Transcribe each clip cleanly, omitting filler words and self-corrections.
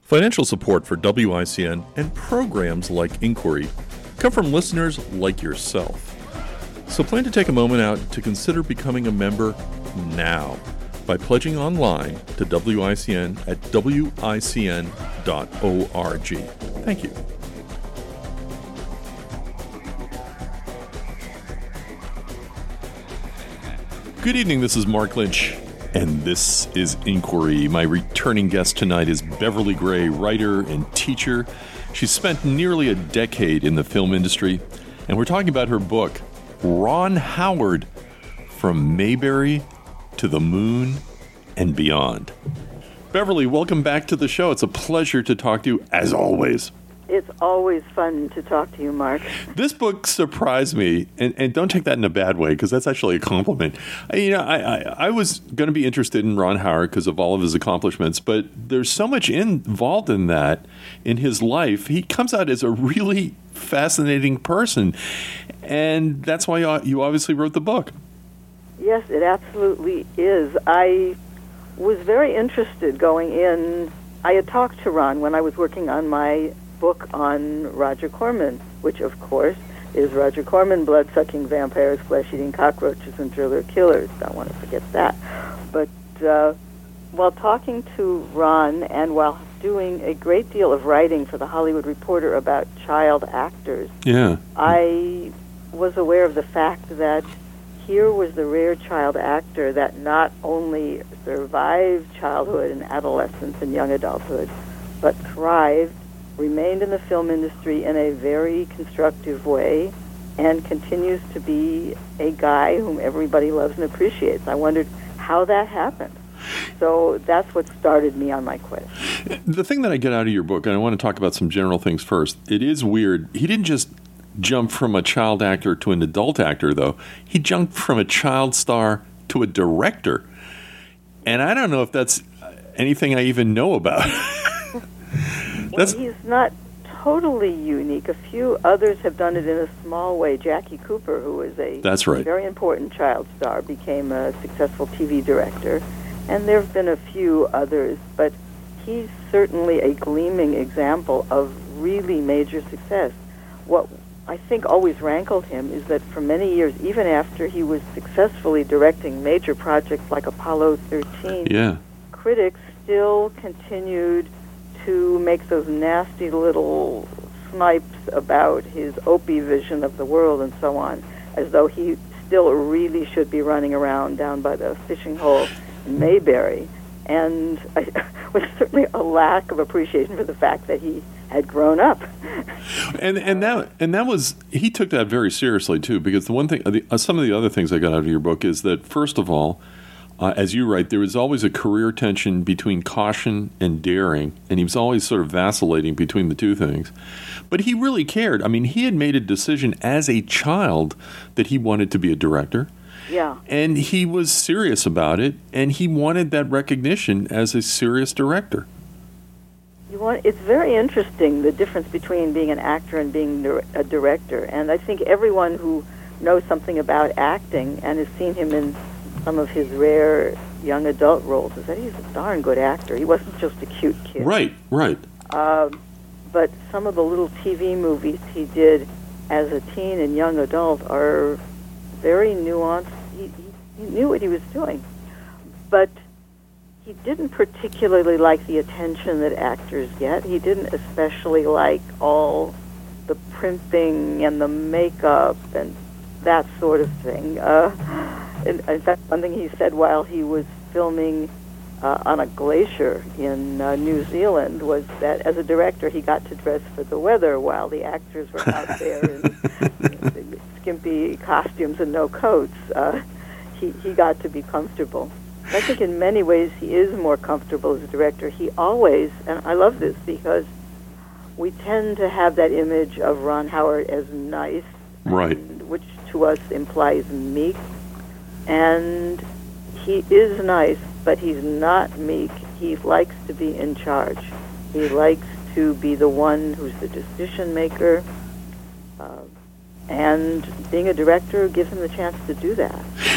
Financial support for WICN and programs like Inquiry come from listeners like yourself. So plan to take a moment out to consider becoming a member now by pledging online to WICN at WICN.org. Thank you. Good evening, this is Mark Lynch, and this is Inquiry. My returning guest tonight is Beverly Gray, writer and teacher. She's spent nearly a decade in the film industry, and we're talking about her book, Ron Howard, From Mayberry to the Moon and Beyond. Beverly, welcome back to the show. It's a pleasure to talk to you, as always. It's always fun to talk to you, Mark. This book surprised me, and don't take that in a bad way, because that's actually a compliment. I was going to be interested in Ron Howard because of all of his accomplishments, but there's so much involved in that, in his life. He comes out as a really fascinating person, and that's why you obviously wrote the book. Yes, it absolutely is. I was very interested going in. I had talked to Ron when I was working on my book on Roger Corman, which, of course, is Roger Corman, blood-sucking vampires, flesh-eating cockroaches, and driller killers. Don't want to forget that. But while talking to Ron and while doing a great deal of writing for The Hollywood Reporter about child actors, I was aware of the fact that here was the rare child actor that not only survived childhood and adolescence and young adulthood, but thrived, remained in the film industry in a very constructive way, and continues to be a guy whom everybody loves and appreciates. I wondered how that happened. So that's what started me on my quest. The thing that I get out of your book, and I want to talk about some general things first, it is weird. He didn't just jump from a child actor to an adult actor, though. He jumped from a child star to a director. And I don't know if that's anything I even know about. He's not totally unique. A few others have done it in a small way. Jackie Cooper, who was a very important child star, became a successful TV director. And there have been a few others, but he's certainly a gleaming example of really major success. What I think always rankled him is that for many years, even after he was successfully directing major projects like Apollo 13, critics still continued to make those nasty little snipes about his Opie vision of the world and so on, as though he still really should be running around down by the fishing hole in Mayberry. And I was certainly a lack of appreciation for the fact that he had grown up. And that was, he took that very seriously too, because the one thing, some of the other things I got out of your book is that, first of all, as you write, there was always a career tension between caution and daring, and he was always sort of vacillating between the two things. But he really cared. I mean, he had made a decision as a child that he wanted to be a director. Yeah. And he was serious about it, and he wanted that recognition as a serious director. It's very interesting, the difference between being an actor and being a director. And I think everyone who knows something about acting and has seen him in some of his rare young adult roles is that he's a darn good actor. He wasn't just a cute kid. Right. But some of the little TV movies he did as a teen and young adult are very nuanced. He knew what he was doing. But he didn't particularly like the attention that actors get. He didn't especially like all the primping and the makeup and that sort of thing. In fact, one thing he said while he was filming on a glacier in New Zealand was that as a director he got to dress for the weather while the actors were out there in skimpy costumes and no coats. He got to be comfortable. I think in many ways he is more comfortable as a director. He always, and I love this because we tend to have that image of Ron Howard as nice, right, which to us implies meek. And he is nice, but he's not meek. He likes to be in charge. He likes to be the one who's the decision maker. And being a director gives him the chance to do that.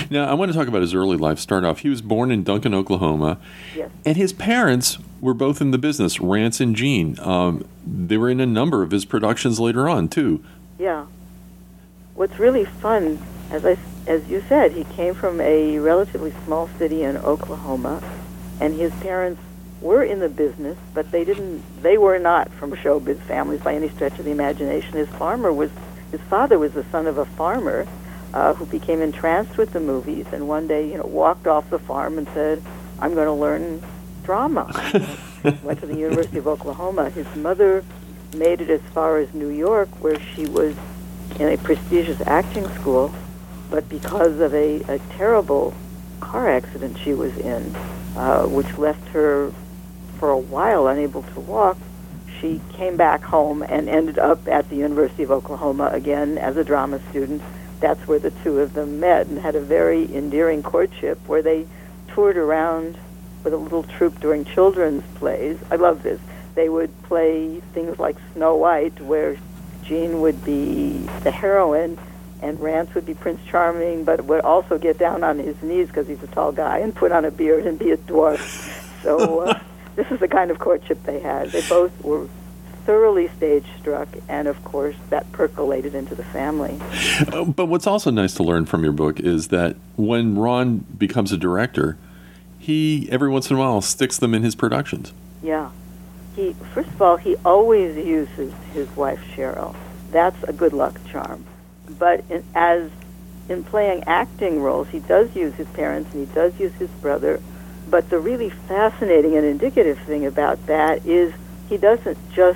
Now, I want to talk about his early life. Start off, he was born in Duncan, Oklahoma. Yes. And his parents were both in the business, Rance and Jean. They were in a number of his productions later on, too. Yeah. What's really fun, as you said, he came from a relatively small city in Oklahoma, and his parents were in the business, but they were not from showbiz families by any stretch of the imagination. His father was the son of a farmer who became entranced with the movies, and one day, walked off the farm and said, "I'm going to learn drama." Went to the University of Oklahoma. His mother made it as far as New York, where she was in a prestigious acting school, but because of a terrible car accident she was in, which left her for a while unable to walk, she came back home and ended up at the University of Oklahoma again as a drama student. That's where the two of them met and had a very endearing courtship where they toured around with a little troupe doing children's plays. I love this. They would play things like Snow White, where Jean would be the heroine and Rance would be Prince Charming, but would also get down on his knees because he's a tall guy and put on a beard and be a dwarf. So this is the kind of courtship they had. They both were thoroughly stage-struck, and of course that percolated into the family. But what's also nice to learn from your book is that when Ron becomes a director, he, every once in a while, sticks them in his productions. Yeah. First of all, he always uses his wife, Cheryl. That's a good luck charm. But in playing acting roles, he does use his parents and he does use his brother. But the really fascinating and indicative thing about that is he doesn't just,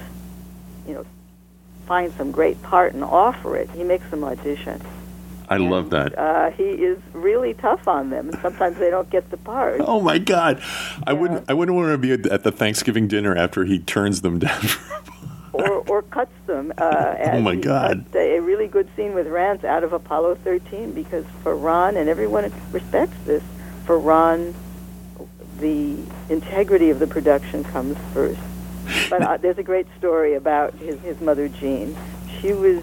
find some great part and offer it. He makes them audition. I love that. He is really tough on them, and sometimes they don't get the part. Oh my God! Yeah. I wouldn't want to be at the Thanksgiving dinner after he turns them down. or cuts them. Oh my God! A really good scene with Rance out of Apollo 13, because for Ron, and everyone respects this, for Ron, the integrity of the production comes first. But there's a great story about his mother, Jean. She was,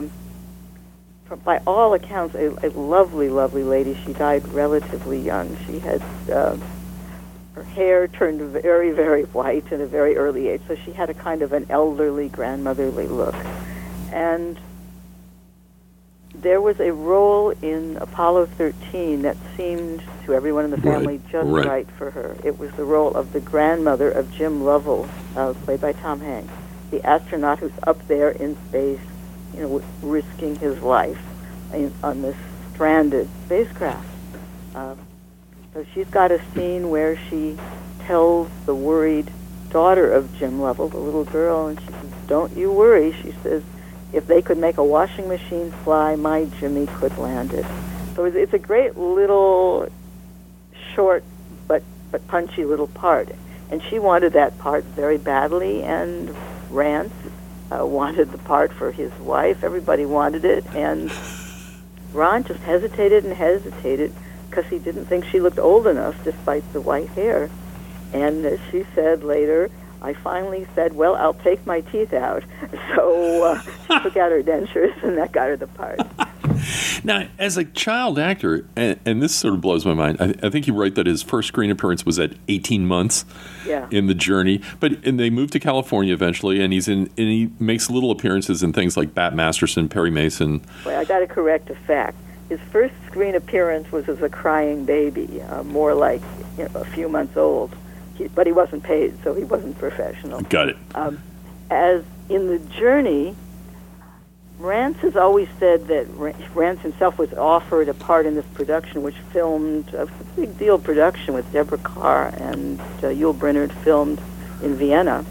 by all accounts, a lovely, lovely lady. She died relatively young. She had her hair turned very, very white at a very early age, so she had a kind of an elderly, grandmotherly look. And there was a role in Apollo 13 that seemed to everyone in the family just right for her. It was the role of the grandmother of Jim Lovell, played by Tom Hanks, the astronaut who's up there in space, risking his life on this stranded spacecraft. So she's got a scene where she tells the worried daughter of Jim Lovell, the little girl, and she says, "Don't you worry," she says, "if they could make a washing machine fly, my Jimmy could land it." So it's a great little, short but punchy little part. And she wanted that part very badly, and Rance wanted the part for his wife. Everybody wanted it, and Ron just hesitated and hesitated because he didn't think she looked old enough despite the white hair. And as she said later, I finally said, "Well, I'll take my teeth out." So she took out her dentures, and that got her the part. Now, as a child actor, and this sort of blows my mind, I think you write that his first screen appearance was at 18 months in the journey. And they moved to California eventually, and he makes little appearances in things like Bat Masterson, Perry Mason. Well, I got to correct a fact. His first screen appearance was as a crying baby, more like a few months old. But he wasn't paid, so he wasn't professional. Got it. As in the journey, Rance has always said that Rance himself was offered a part in this production, which filmed a big deal production with Deborah Carr and Yul Brynner, filmed in Vienna.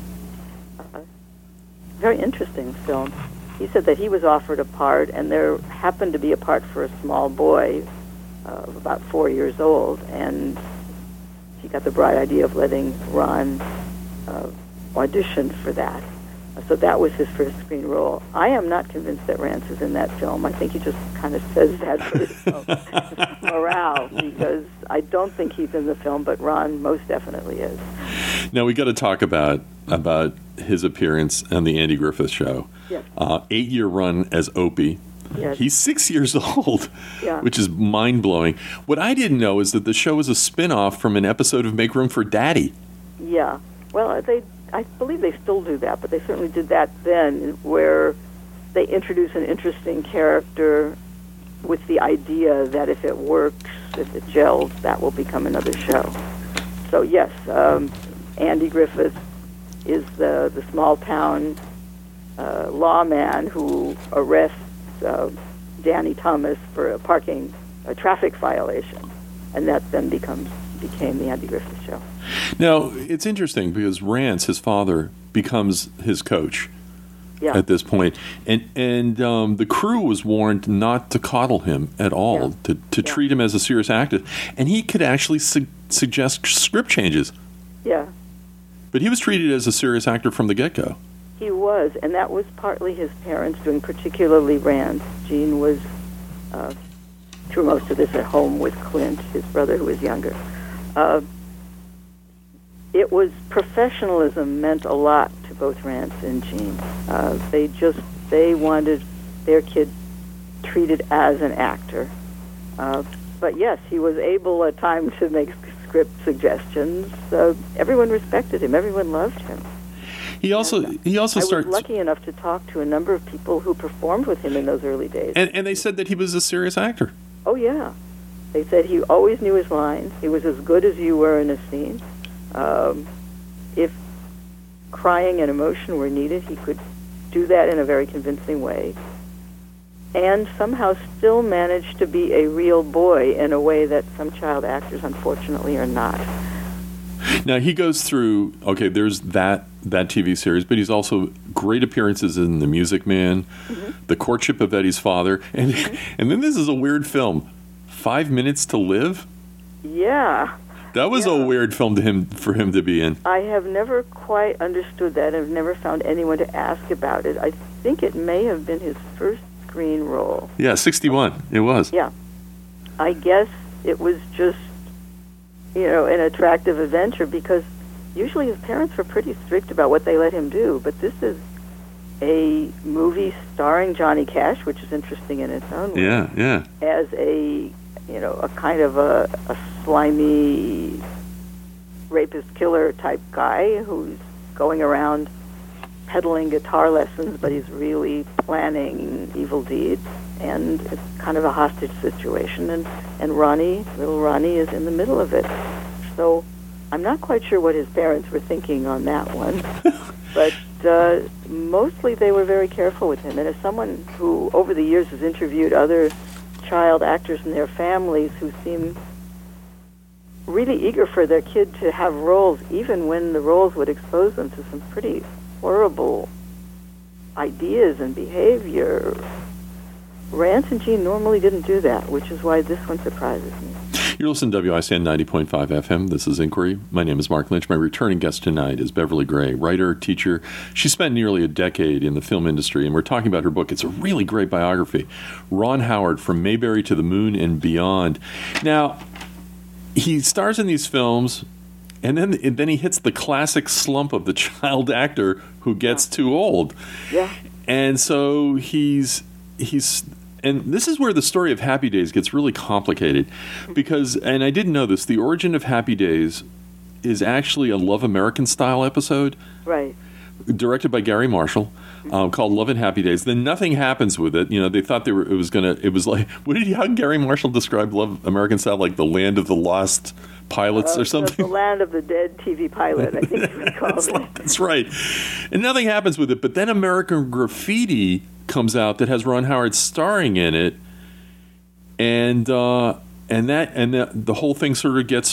Very interesting film. He said that he was offered a part, and there happened to be a part for a small boy of about 4 years old, and he got the bright idea of letting Ron audition for that. So that was his first screen role. I am not convinced that Rance is in that film. I think he just kind of says that for his morale, because I don't think he's in the film, but Ron most definitely is. Now, we got to talk about his appearance on the Andy Griffith Show. Yes. 8-year run as Opie. Yes. He's 6 years old, Yeah. which is mind-blowing. What I didn't know is that the show is a spin-off from an episode of Make Room for Daddy. Yeah. Well, I believe they still do that, but they certainly did that then, where they introduce an interesting character with the idea that if it works, if it gels, that will become another show. So yes, Andy Griffith is the small-town lawman who arrests Danny Thomas for a traffic violation, and that then became the Andy Griffith Show. Now, it's interesting because Rance, his father, becomes his coach at this point. And the crew was warned not to coddle him at all, to treat him as a serious actor. And he could actually suggest script changes. Yeah. But he was treated as a serious actor from the get-go. He was, and that was partly his parents doing, particularly Rance. Gene was, through most of this, at home with Clint, his brother, who was younger. It was professionalism meant a lot to both Rance and Gene. They wanted their kid treated as an actor. But yes, he was able at times to make script suggestions. Everyone respected him. Everyone loved him. He also I was lucky enough to talk to a number of people who performed with him in those early days. And they said that he was a serious actor. Oh, yeah. They said he always knew his lines. He was as good as you were in a scene. If crying and emotion were needed, he could do that in a very convincing way. And somehow still manage to be a real boy in a way that some child actors, unfortunately, are not. Now, he goes through, there's that TV series, but he's also great appearances in The Music Man, The Courtship of Eddie's Father, and then this is a weird film, 5 Minutes to Live? Yeah. That was a weird film for him to be in. I have never quite understood that. I've never found anyone to ask about it. I think it may have been his first screen role. Yeah, 61. It was. Yeah. I guess it was just, an attractive adventure because usually his parents were pretty strict about what they let him do. But this is a movie starring Johnny Cash, which is interesting in its own way. Yeah. As a kind of a slimy rapist killer type guy who's going around peddling guitar lessons, but he's really planning evil deeds, and it's kind of a hostage situation, and little Ronnie is in the middle of it. So I'm not quite sure what his parents were thinking on that one, but mostly they were very careful with him. And as someone who over the years has interviewed other child actors and their families who seem really eager for their kid to have roles, even when the roles would expose them to some pretty horrible ideas and behavior, Rance and Gene normally didn't do that, which is why this one surprises me. You're listening to WICN 90.5 FM. This is Inquiry. My name is Mark Lynch. My returning guest tonight is Beverly Gray, writer, teacher. She spent nearly a decade in the film industry, and we're talking about her book. It's a really great biography, Ron Howard, From Mayberry to the Moon and Beyond. Now, he stars in these films, and then he hits the classic slump of the child actor who gets too old. Yeah. And so he's and this is where the story of Happy Days gets really complicated because, and I didn't know this, the origin of Happy Days is actually a Love American style episode. Right. Directed by Gary Marshall, called Love and Happy Days. Then nothing happens with it. They thought it was like, how Gary Marshall described Love American style, like the land of the lost pilots or something? The land of the dead TV pilot, I think he called it. That's right. And nothing happens with it. But then American Graffiti comes out that has Ron Howard starring in it, and the whole thing sort of gets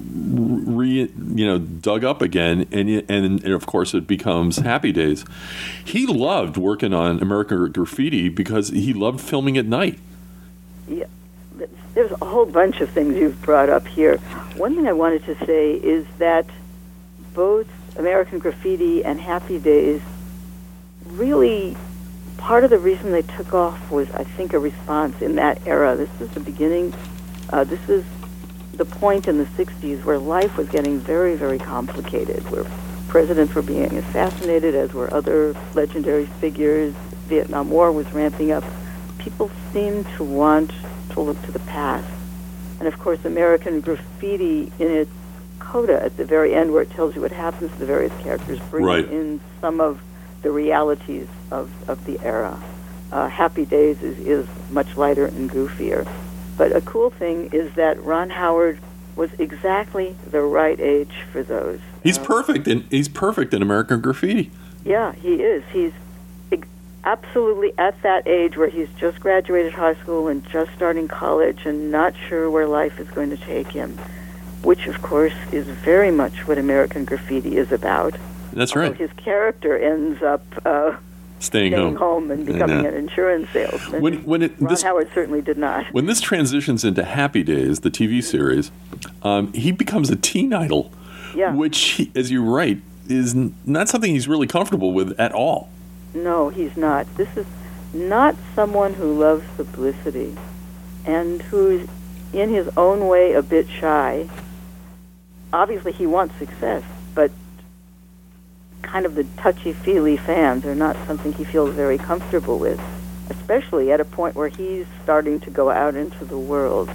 dug up again, and of course it becomes Happy Days. He loved working on American Graffiti because he loved filming at night. Yeah. There's a whole bunch of things you've brought up here. One thing I wanted to say is that both American Graffiti and Happy Days really, part of the reason they took off was, I think, a response in that era. This is the beginning. This is the point in the 60s where life was getting very, very complicated, where presidents were being assassinated, as were other legendary figures. Vietnam War was ramping up. people seem to want to look to the past. And of course, American Graffiti, in its coda at the very end, where it tells you what happens to the various characters, brings in some of the realities of the era. Happy Days is much lighter and goofier. But a cool thing is that Ron Howard was exactly the right age for those. He's perfect in American Graffiti. Yeah, he is. He's absolutely at that age where he's just graduated high school and just starting college and not sure where life is going to take him, which, of course, is very much what American Graffiti is about. That's right. His character ends up staying home and becoming an insurance salesman. Ron Howard certainly did not. When this transitions into Happy Days, the TV series, he becomes a teen idol, which, as you write, is not something he's really comfortable with at all. No, he's not. This is not someone who loves publicity and who's, in his own way, a bit shy. Obviously, he wants success, but kind of the touchy-feely fans are not something he feels very comfortable with, especially at a point where he's starting to go out into the world.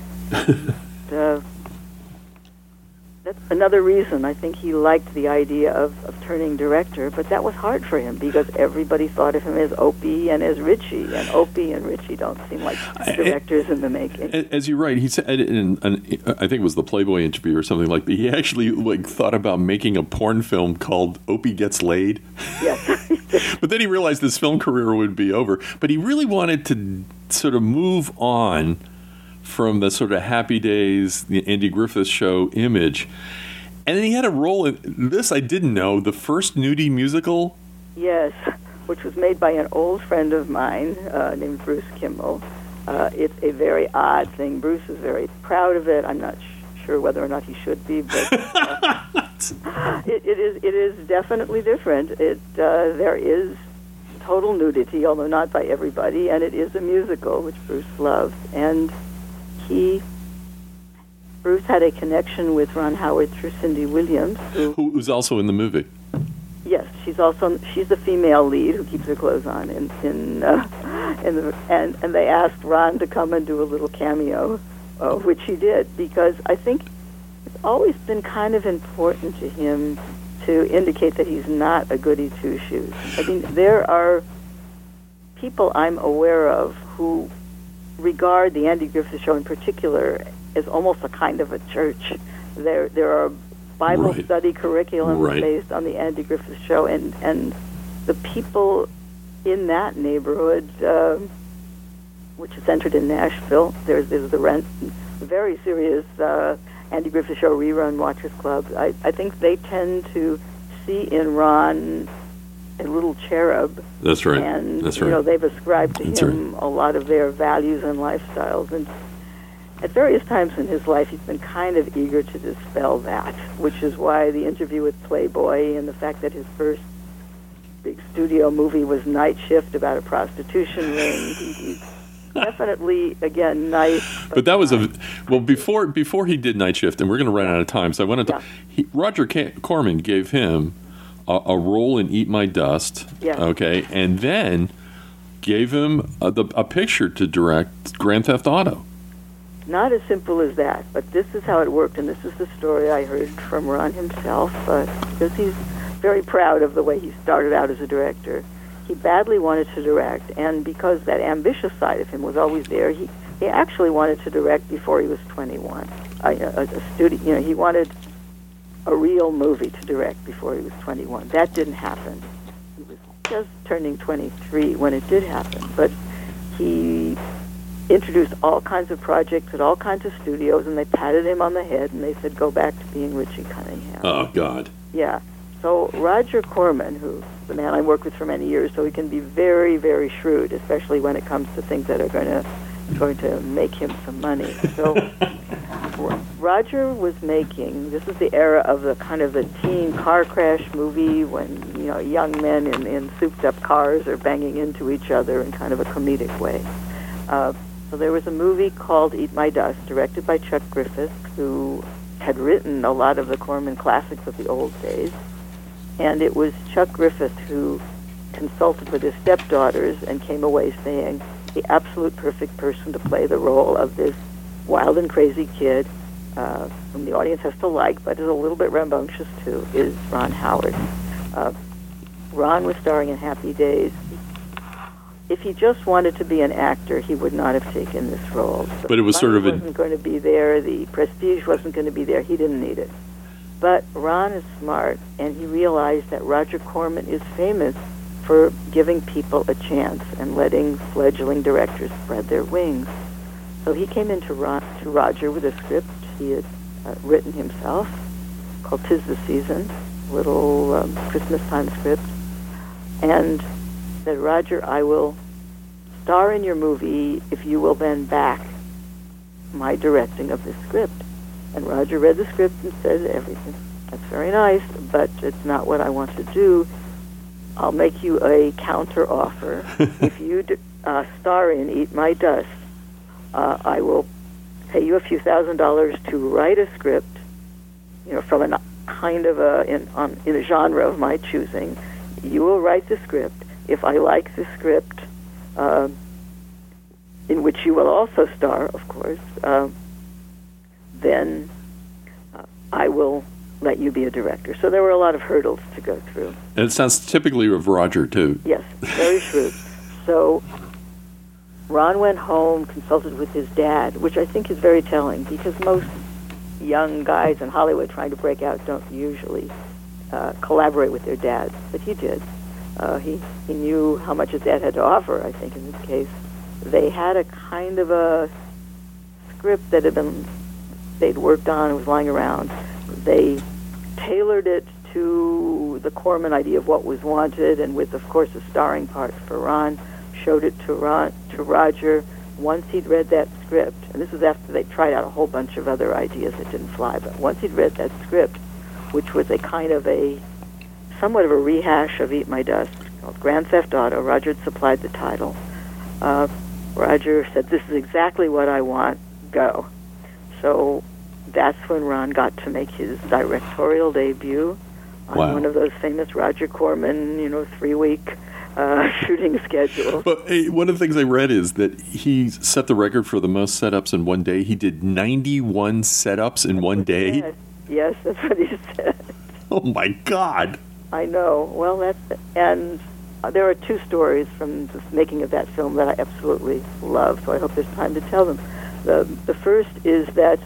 That's another reason I think he liked the idea of turning director, but that was hard for him because everybody thought of him as Opie and as Ritchie, and Opie and Ritchie don't seem like directors in the making. As you write, he said, I think it was the Playboy interview or something like that, he actually thought about making a porn film called Opie Gets Laid. Yes. But then he realized his film career would be over. But he really wanted to sort of move on from the sort of Happy Days, the Andy Griffith Show image. And then he had a role in this, I didn't know, the first nudie musical. Yes, which was made by an old friend of mine named Bruce Kimmel. It's a very odd thing. Bruce is very proud of it. I'm not sure whether or not he should be, but it is definitely different. There is total nudity, although not by everybody, and it is a musical, which Bruce loves. And Bruce had a connection with Ron Howard through Cindy Williams, who's also in the movie. Yes, she's the female lead who keeps her clothes on and they asked Ron to come and do a little cameo, which he did, because I think it's always been kind of important to him to indicate that he's not a goody two-shoes. I mean, there are people I'm aware of who regard the Andy Griffith Show in particular as almost a kind of a church. There are Bible study curriculums based on the Andy Griffith Show, and the people in that neighborhood, which is centered in Nashville, there's the very serious Andy Griffith Show rerun watchers club. I think they tend to see in Ron a little cherub. That's right. And That's right. You know, they've ascribed to him a lot of their values and lifestyles. And at various times in his life, he's been kind of eager to dispel that, which is why the interview with Playboy and the fact that his first big studio movie was Night Shift about a prostitution ring. He's definitely, again, nice. But that was before he did Night Shift, and we're going to run out of time, so I wanted to... Roger Corman gave him a role in Eat My Dust, okay, and then gave him a picture to direct Grand Theft Auto. Not as simple as that, but this is how it worked, and this is the story I heard from Ron himself, because he's very proud of the way he started out as a director. He badly wanted to direct, and because that ambitious side of him was always there, he actually wanted to direct before he was 21. He wanted a real movie to direct before he was 21. That didn't happen. He was just turning 23 when it did happen, but he introduced all kinds of projects at all kinds of studios, and they patted him on the head, and they said, go back to being Richie Cunningham. Oh, God. Yeah. So Roger Corman, who's the man I worked with for many years, so he can be very, very shrewd, especially when it comes to things that are going to make him some money. So Roger was making, this is the era of the kind of the teen car crash movie when, young men in souped-up cars are banging into each other in kind of a comedic way. So there was a movie called Eat My Dust, directed by Chuck Griffith, who had written a lot of the Corman classics of the old days. And it was Chuck Griffith who consulted with his stepdaughters and came away saying, the absolute perfect person to play the role of this wild and crazy kid, whom the audience has to like, but is a little bit rambunctious too, is Ron Howard. Ron was starring in Happy Days. If he just wanted to be an actor, he would not have taken this role. So but it was sort of wasn't going to be there. The prestige wasn't going to be there. He didn't need it. But Ron is smart, and he realized that Roger Corman is famous for giving people a chance and letting fledgling directors spread their wings. So he came into Roger with a script he had written himself called "'Tis the Season," little Christmas time script, and said, "Roger, I will star in your movie if you will then back my directing of this script." And Roger read the script and said, "Everything, that's very nice, but it's not what I want to do. I'll make you a counter offer. If you star in Eat My Dust, I will pay you a few $1,000s to write a script, from a kind of in a genre of my choosing. You will write the script. If I like the script, in which you will also star, of course, then I will let you be a director." So there were a lot of hurdles to go through. And it sounds typically of Roger, too. Yes, very shrewd. So Ron went home, consulted with his dad, which I think is very telling, because most young guys in Hollywood trying to break out don't usually collaborate with their dads, but he did. He knew how much his dad had to offer, I think, in this case. They had a kind of a script that they'd worked on, it was lying around. They tailored it to the Corman idea of what was wanted, and with, of course, a starring part for Ron, showed it to Roger. Once he'd read that script, and this was after they tried out a whole bunch of other ideas that didn't fly, but once he'd read that script, which was a kind of somewhat of a rehash of Eat My Dust, called Grand Theft Auto. Roger had supplied the title. Roger said, "This is exactly what I want. Go." So that's when Ron got to make his directorial debut on one of those famous Roger Corman, 3-week shooting schedules. Well, one of the things I read is that he set the record for the most setups in one day. He did 91 setups in one day. Yes, that's what he said. Oh, my God. I know. Well, and there are two stories from the making of that film that I absolutely love, so I hope there's time to tell them. The first is that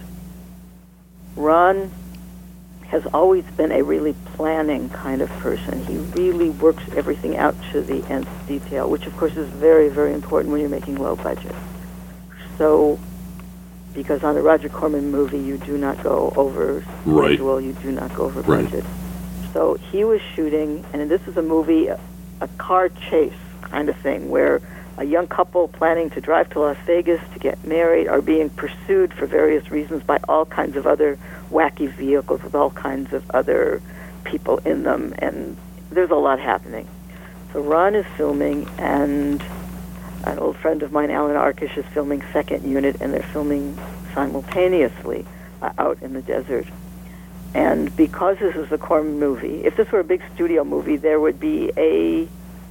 Ron has always been a really planning kind of person. He really works everything out to the nth detail, which, of course, is very, very important when you're making low budget. So, because on a Roger Corman movie, you do not go over schedule, you do not go over budget. So he was shooting, and this is a movie, a car chase kind of thing, where a young couple planning to drive to Las Vegas to get married are being pursued for various reasons by all kinds of other wacky vehicles with all kinds of other people in them, and there's a lot happening. So Ron is filming, and an old friend of mine, Alan Arkish, is filming Second Unit, and they're filming simultaneously out in the desert. And because this is a Corman movie, if this were a big studio movie, there would be a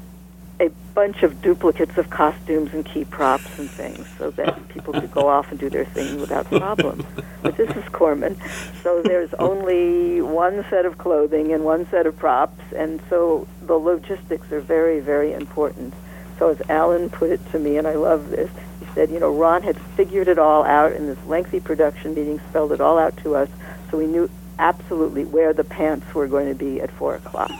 bunch of duplicates of costumes and key props and things so that people could go off and do their thing without problem. But this is Corman, so there's only one set of clothing and one set of props, and so the logistics are very, very important. So as Alan put it to me, and I love this, he said, Ron had figured it all out in this lengthy production meeting, spelled it all out to us, so we knew absolutely where the pants were going to be at 4 o'clock.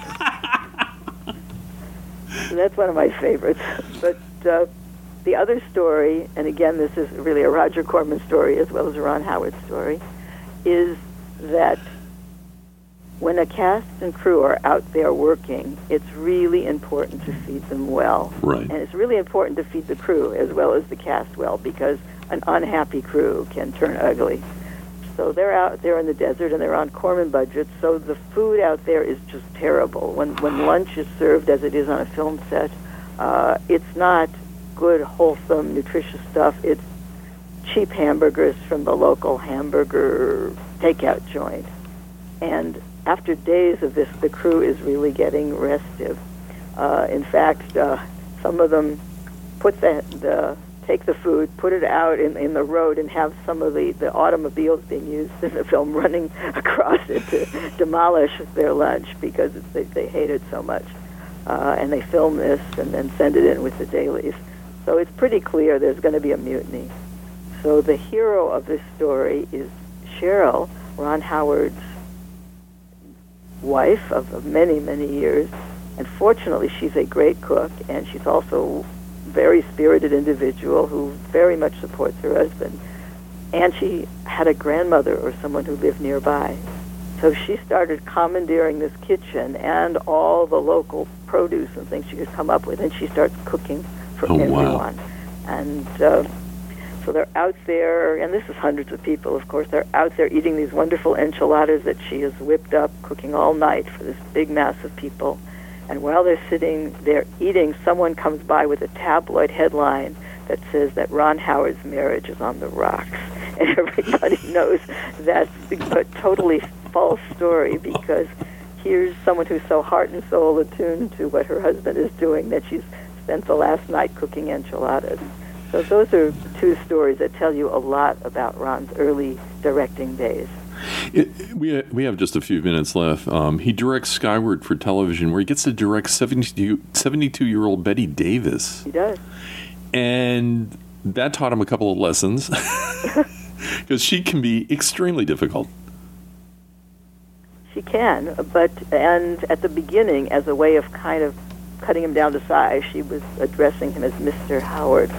So that's one of my favorites. But the other story, and again, this is really a Roger Corman story as well as a Ron Howard story, is that when a cast and crew are out there working, it's really important to feed them well. Right. And it's really important to feed the crew as well as the cast well, because an unhappy crew can turn ugly. So they're out there in the desert, and they're on Corman budgets, so the food out there is just terrible. When lunch is served, as it is on a film set, it's not good, wholesome, nutritious stuff. It's cheap hamburgers from the local hamburger takeout joint. And after days of this, the crew is really getting restive. In fact, some of them put the take the food, put it out in the road, and have some of the automobiles being used in the film running across it to demolish their lunch because they hate it so much. And they film this and then send it in with the dailies. So it's pretty clear there's going to be a mutiny. So the hero of this story is Cheryl, Ron Howard's wife of many, many years. And fortunately, she's a great cook, and she's also a very spirited individual who very much supports her husband. And she had a grandmother or someone who lived nearby. So she started commandeering this kitchen and all the local produce and things she could come up with, and she starts cooking for everyone. Wow. And so they're out there, and this is hundreds of people, of course. They're out there eating these wonderful enchiladas that she has whipped up, cooking all night for this big mass of people. And while they're sitting there eating, someone comes by with a tabloid headline that says that Ron Howard's marriage is on the rocks. And everybody knows that's a totally false story, because here's someone who's so heart and soul attuned to what her husband is doing that she's spent the last night cooking enchiladas. So those are two stories that tell you a lot about Ron's early directing days. We have just a few minutes left. He directs Skyward for television, where he gets to direct 72-year-old Bette Davis. He does. And that taught him a couple of lessons, because she can be extremely difficult. She can, and at the beginning, as a way of kind of cutting him down to size, she was addressing him as Mr. Howard.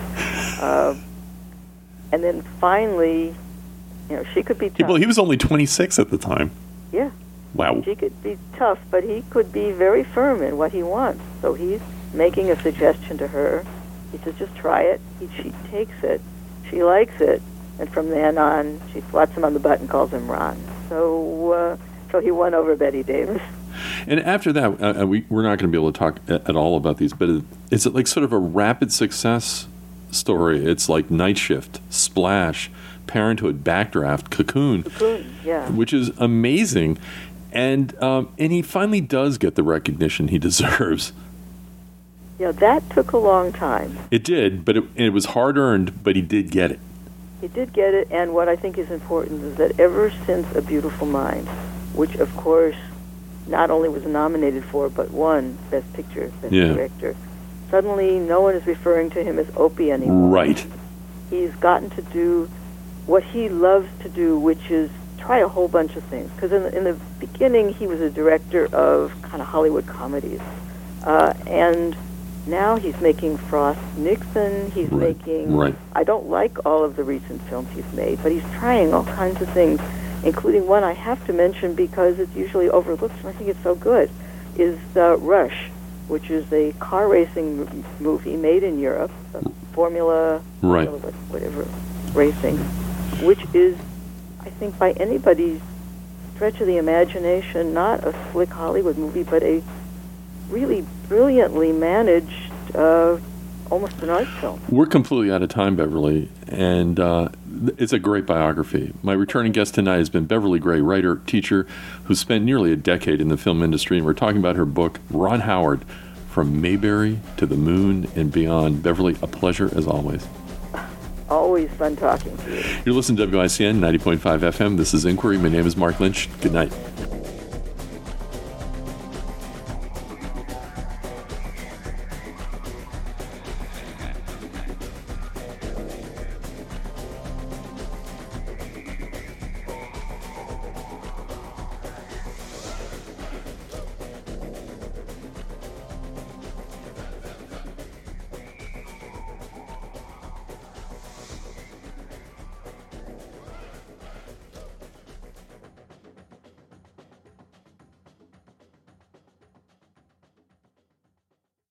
And then finally, she could be tough. Well, he was only 26 at the time. Yeah. Wow. She could be tough, but he could be very firm in what he wants. So he's making a suggestion to her. He says, just try it. She takes it. She likes it. And from then on, she swats him on the butt and calls him Ron. So he won over Bette Davis. And after that, we're not going to be able to talk at all about these, but it's like sort of a rapid success story. It's like Night Shift, Splash, Parenthood, Backdraft, Cocoon, yeah, which is amazing. And he finally does get the recognition he deserves. Yeah, that took a long time. It did, but it was hard-earned, but he did get it. He did get it, and what I think is important is that ever since A Beautiful Mind, which, of course, not only was nominated for, but won Best Picture, Best Director, suddenly no one is referring to him as Opie anymore. Right. He's gotten to do what he loves to do, which is try a whole bunch of things. Because in the beginning, he was a director of kind of Hollywood comedies. And now he's making Frost Nixon. He's making... Right. I don't like all of the recent films he's made, but he's trying all kinds of things, including one I have to mention because it's usually overlooked, and I think it's so good, is Rush, which is a car racing movie made in Europe, Formula, whatever, racing, which is, I think, by anybody's stretch of the imagination, not a slick Hollywood movie, but a really brilliantly managed, almost an art film. We're completely out of time, Beverly, and it's a great biography. My returning guest tonight has been Beverly Gray, writer, teacher, who spent nearly a decade in the film industry, and we're talking about her book, Ron Howard, From Mayberry to the Moon and Beyond. Beverly, a pleasure as always. Always fun talking to you. You're listening to WICN 90.5 FM. This is Inquiry. My name is Mark Lynch. Good night.